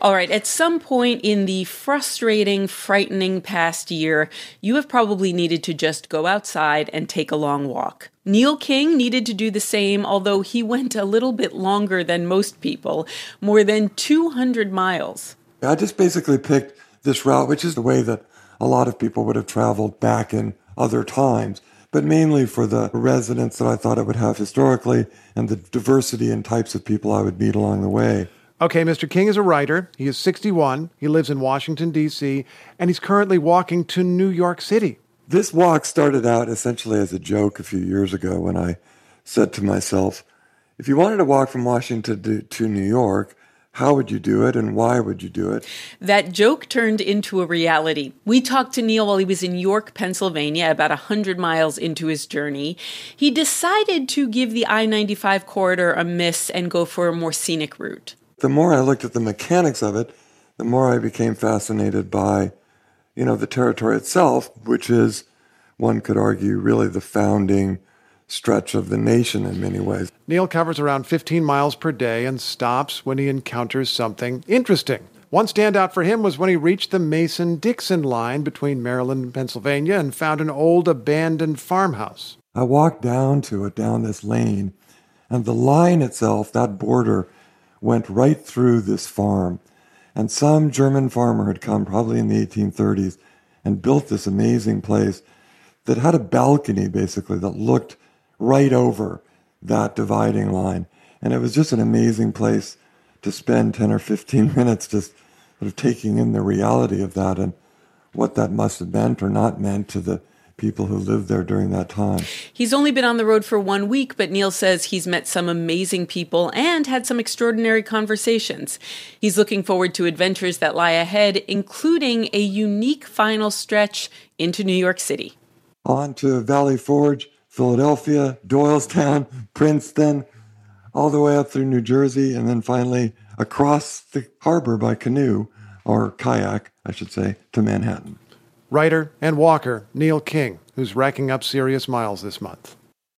All right, at some point in the frustrating, frightening past year, you have probably needed to just go outside and take a long walk. Neil King needed to do the same, although he went a little bit longer than most people, more than 200 miles. I just basically picked this route, which is the way that a lot of people would have traveled back in other times, but mainly for the residents that I thought it would have historically and the diversity and types of people I would meet along the way. Okay, Mr. King is a writer. He is 61. He lives in Washington, D.C., and he's currently walking to New York City. This walk started out essentially as a joke a few years ago when I said to myself, if you wanted to walk from Washington to New York, how would you do it and why would you do it? That joke turned into a reality. We talked to Neil while he was in York, Pennsylvania, about 100 miles into his journey. He decided to give the I-95 corridor a miss and go for a more scenic route. The more I looked at the mechanics of it, the more I became fascinated by, the territory itself, which is, one could argue, really the founding stretch of the nation in many ways. Neil covers around 15 miles per day and stops when he encounters something interesting. One standout for him was when he reached the Mason-Dixon line between Maryland and Pennsylvania and found an old abandoned farmhouse. I walked down this lane, and the line itself, that border, went right through this farm. And some German farmer had come probably in the 1830s and built this amazing place that had a balcony, basically, that looked right over that dividing line. And it was just an amazing place to spend 10 or 15 minutes just sort of taking in the reality of that and what that must have meant or not meant to the people who lived there during that time. He's only been on the road for 1 week, but Neil says he's met some amazing people and had some extraordinary conversations. He's looking forward to adventures that lie ahead, including a unique final stretch into New York City. On to Valley Forge, Philadelphia, Doylestown, Princeton, all the way up through New Jersey, and then finally across the harbor by canoe, or kayak, I should say, to Manhattan. Writer and walker Neil King, who's racking up serious miles this month.